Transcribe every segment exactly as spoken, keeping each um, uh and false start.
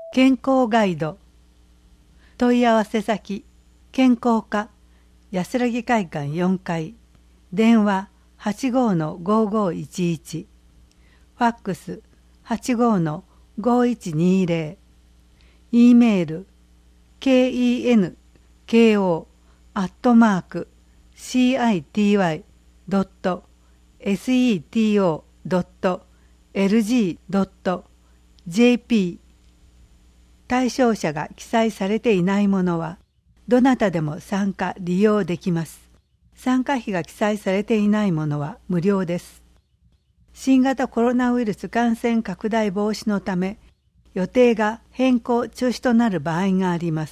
健康ガイド。問い合わせ先、健康課安らぎ会館よんかい、電話 はちごーのごーごーいちいち、ファックス はちごーのごーいちにーぜろ、E メール ケーイーエヌケーオー アットマーク シーアイティーワイ ドット セット ドット エルジー ドット ジェーピー。 対象者が記載されていないものはどなたでも参加利用できます。参加費が記載されていないものは無料です。新型コロナウイルス感染拡大防止のため予定が変更中止となる場合があります。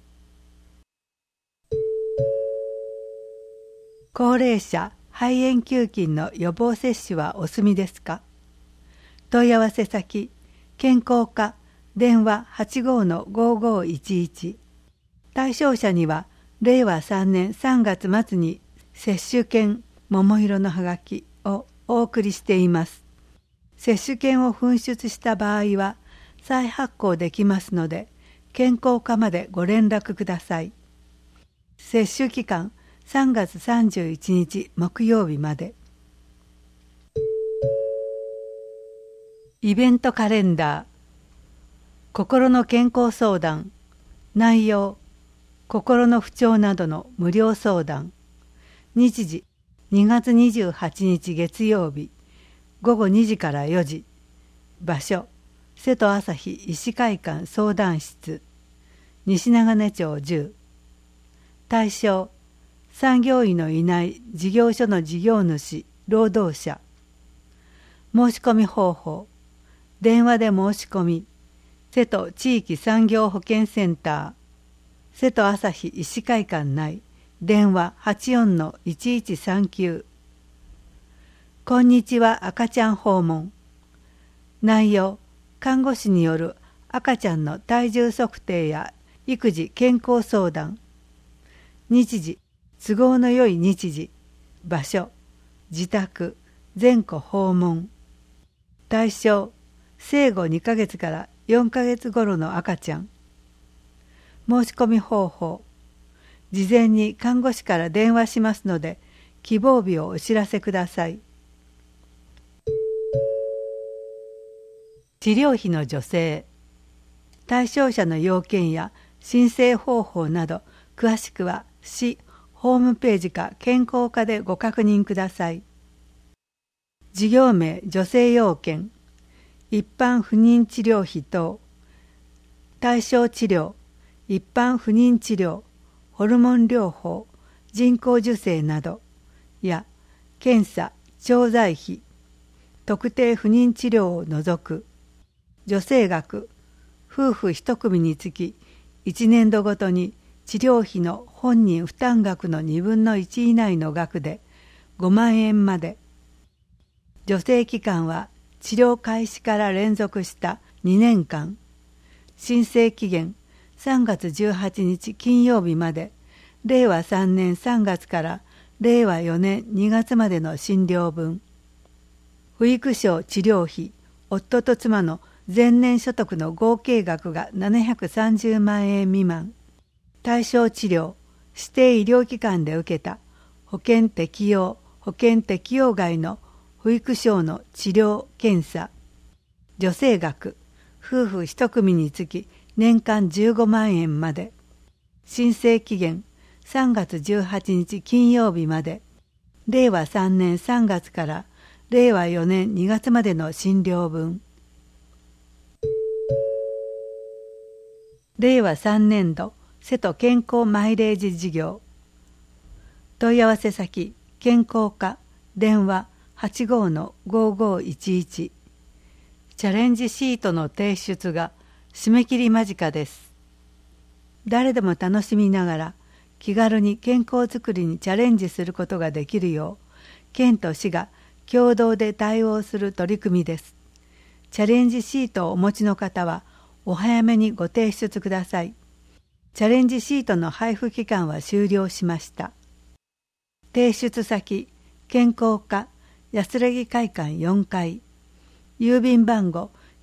高齢者肺炎球菌の予防接種はお済みですか？問い合わせ先、健康課電話 はちごーのごーごーいちいち。対象者にはれいわさんねんさんがつ末に接種券桃色のはがきをお送りしています。接種券を紛失した場合は再発行できますので、健康課までご連絡ください。接種期間さんがつさんじゅういちにち木曜日まで。イベントカレンダー。心の健康相談。内容、心の不調などの無料相談。日時、にがつにじゅうはちにち月曜日、ごごにじからよじ。場所、瀬戸朝日医師会館相談室、西長根町じゅう。対象、産業医のいない事業所の事業主、労働者。申し込み方法、電話で申し込み、瀬戸地域産業保健センター、瀬戸朝日医師会館内、電話 はちよんのいちいちさんきゅう。こんにちは赤ちゃん訪問。内容、看護師による赤ちゃんの体重測定や育児健康相談。日時、都合の良い日時。場所、自宅、全戸訪問。対象、生後にかげつからよんかげつ頃の赤ちゃん。申し込み方法、事前に看護師から電話しますので、希望日をお知らせください。治療費の助成。対象者の要件や申請方法など、詳しくは市ホームページか健康課でご確認ください。事業名助成要件、一般不妊治療費等、対象治療、一般不妊治療、ホルモン療法、人工授精などや検査、調剤費、特定不妊治療を除く、助成額、夫婦一組につきいちねんどごとに治療費の本人負担額のにぶんのいち以内の額でごまんえんまで。助成期間は治療開始から連続したにねんかん。申請期限さんがつじゅうはちにち金曜日まで、れいわさんねんさんがつかられいわよねんにがつまでの診療分。不育症治療費、夫と妻の前年所得の合計額がななひゃくさんじゅうまんえん未満。対象治療、指定医療機関で受けた保険適用、保険適用外の不育症の治療検査。助成額、夫婦一組につき年間じゅうごまんえんまで。申請期限さんがつじゅうはちにち金曜日まで。れいわさんねんさんがつかられいわよねんにがつまでの診療分。れいわさんねんど瀬戸健康マイレージ事業。問い合わせ先、健康課電話 はちごーのごーごーいちいち。チャレンジシートの提出が締め切り間近です。誰でも楽しみながら気軽に健康づくりにチャレンジすることができるよう、県と市が共同で対応する取り組みです。チャレンジシートをお持ちの方はお早めにご提出ください。チャレンジシートの配布期間は終了しました。提出先、健康課安らぎ会館よんかい、郵便番号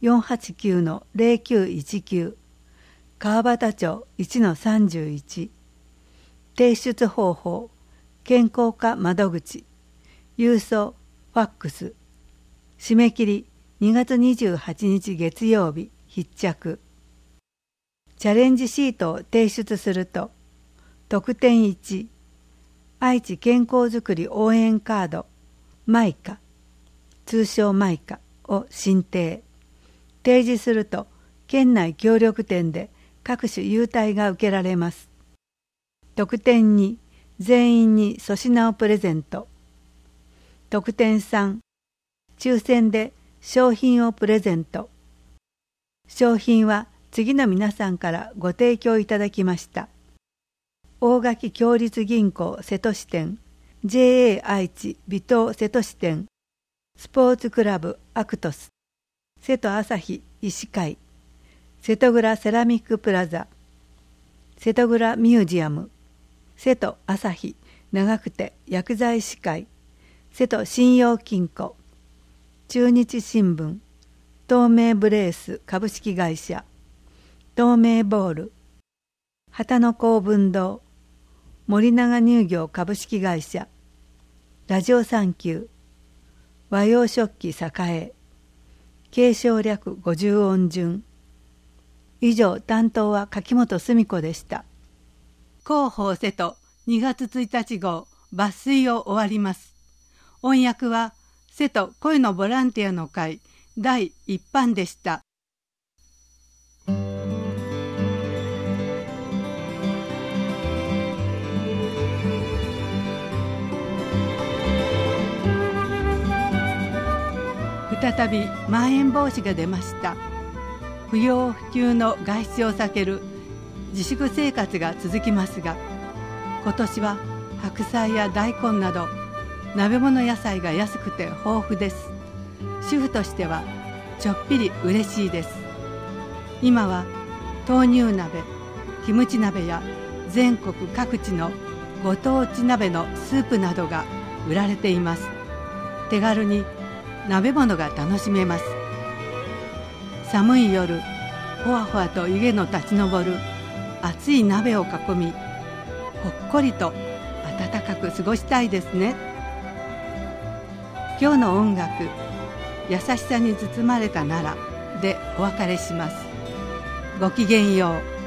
よんはちきゅうのゼロきゅういちきゅう、川端町 いちのさんじゅういち、提出方法、健康課窓口、郵送、ファックス、締め切りにがつにじゅうはちにち月曜日必着。チャレンジシートを提出すると、特典いち、愛知健康づくり応援カード、マイカ、通称マイカを申請。提示すると、県内協力店で各種優待が受けられます。特典に、全員に粗品をプレゼント。特典さん、抽選で商品をプレゼント。商品は次の皆さんからご提供いただきました。大垣共立銀行瀬戸支店、ジェーエー 愛知微糖瀬戸支店、スポーツクラブアクトス、瀬戸朝日医師会、瀬戸倉セラミックプラザ、瀬戸倉ミュージアム、瀬戸朝日長久手薬剤師会、瀬戸信用金庫、中日新聞、東名ブレース株式会社、東名ボール、旗野公文堂、森永乳業株式会社、ラジオサンキュー、和洋食器栄、継承略五十音順。以上、担当は柿本澄子でした。広報瀬戸にがつついたち号抜粋を終わります。音訳は瀬戸声のボランティアの会第一版でした。再びまん延防止が出ました。不要不急の外出を避ける自粛生活が続きますが、今年は白菜や大根など鍋物野菜が安くて豊富です。主婦としてはちょっぴり嬉しいです。今は豆乳鍋、キムチ鍋や全国各地のご当地鍋のスープなどが売られています。手軽に鍋物が楽しめます。寒い夜、ほわほわと湯気の立ち上る熱い鍋を囲み、ほっこりと暖かく過ごしたいですね。今日の音楽、優しさに包まれたならでお別れします。ごきげんよう。